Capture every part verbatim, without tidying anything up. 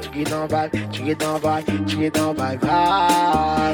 tiquitão vai, tiquitão vai, tiquitão vai, vai.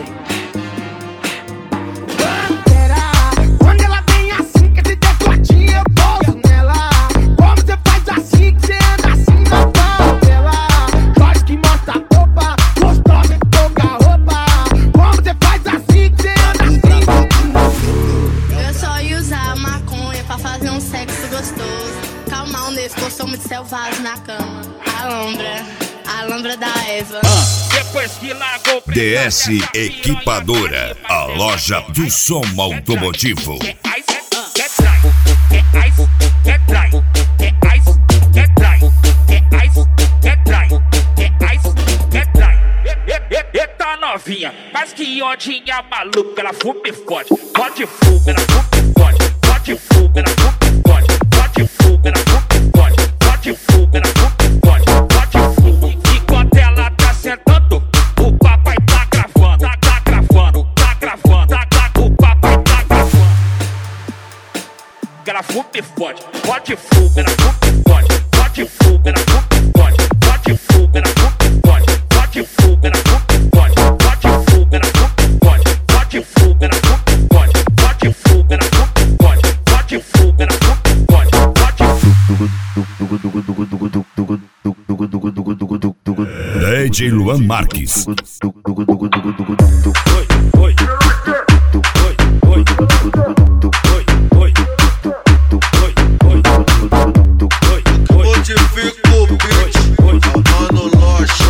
Quando ela vem assim, que esse decotinho eu pouso nela. Como você faz assim, que você anda assim na pau dela. Jorge que mostra a roupa, gostosa de tocar roupa. Como você faz assim, que você anda assim. Eu só ia usar maconha pra fazer um sexo gostoso. Calma, um nesse, eu sou muito selvagem na cama. Alambra, alambra da Eva. Depois que largou D S Equipadora, a loja do som automotivo. Eita novinha, mas que ondinha maluca, ela fuma e fode. Pode fuma, ela fuma e fode. Pode fuma, ela fuma e fode. Pode fuma, ela fuma e fode. Pode fuma, ela fuma e fode. Pode fuma. Enquanto ela tá sentando, o papai tá gravando. Tá, tá gravando, tá gravando. Tá, tá, o papai tá gravando. Ela fuma e fode. Pode fuma, ela fuma e fode. Pode fuma, ela fuma e fode. Pode fuma, ela fuma e fode. Pode fuma, ela fuma e fode. Pode fuma, ela fuma e fode. Pode fuma, ela fuma e fode. Pode fuma, ela fuma e fode. Pode fuma, ela fuma e fode. D J Luan Marques. Modifico o beat, mano loja,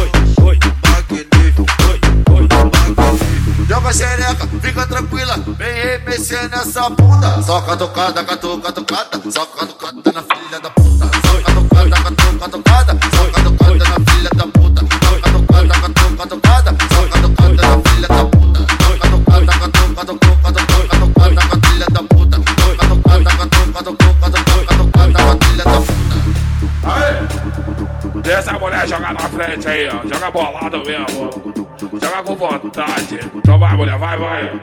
magnífico. Joga xereca, fica tranquila, vem remexer nessa bunda. Soca tocada, catuca tocada, soca tocada na filha da puta. Soca tocada, catuca tocada, soca tocada na filha da puta. Soca tocada, catuca tocada, soca tocada na filha da puta. Soca tocada, catuca tocada, soca tocada na filha da puta. Soca tocada, catuca tocada, soca tocada na filha da puta. Deixa a mulher jogar na frente aí, ó. Joga bolado mesmo. Joga com vontade. Então vai, mulher, vai, vai.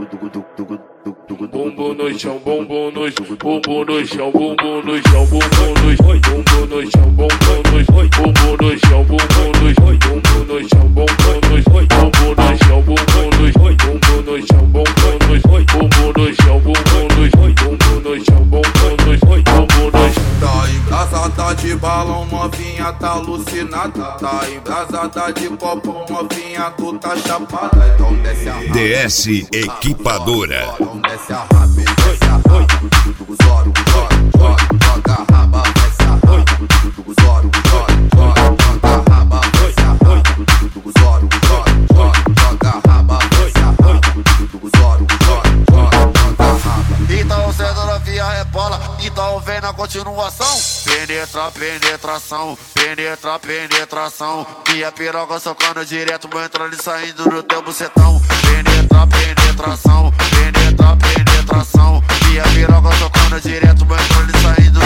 Bumbum no chão, bumbum no chão, bumbum no chão, bumbum no chão, bumbum no chão, bumbum no chão, bumbum no chão, bumbum no chão, bumbum no chão, bumbum no chão, bumbum no chão, bumbum no chão, bumbum no chão, bumbum no chão, bumbum no chão, bumbum no chão, bumbum no chão, bumbum no chão, bumbum no chão, bumbum no chão. Tá embrasada de balão, novinha tá alucinada. Tá embrasada de copo, novinha tu tá chapada. Então desce a raba. D S Equipadora. Então desce a raba, desce a raba. Zoro, joga, joga, joga a raba, desce a raba. Zoro, joga, joga, joga a raba, desce a raba. Zoro, joga, joga, joga a raba, desce a raba. Zoro, joga, joga, joga a raba. Então cedo novinha rebola, então vem na continuação. Penetra, penetração, penetra, penetração. Minha piroca socando direto, vou entrando e saindo no teu bucetão. Penetra, penetração, penetra, penetração. Minha piroca socando direto, vou entrando e saindo